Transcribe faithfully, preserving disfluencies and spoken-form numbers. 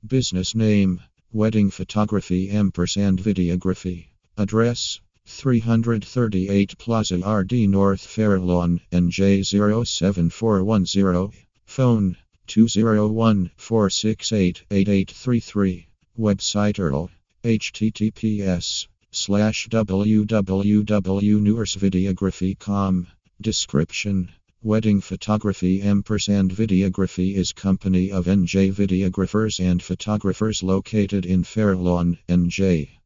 Business name: Wedding Photography Ampersand Videography. Address: three thirty-eight Plaza R D North Fairlawn, N J zero seven four one zero. Phone: two zero one, four six eight, eight eight three three. Website: URL: https slash www.newersvideography dot com. Description: Wedding Photography Ampersand Videography is company of N J videographers and photographers located in Fairlawn, N J.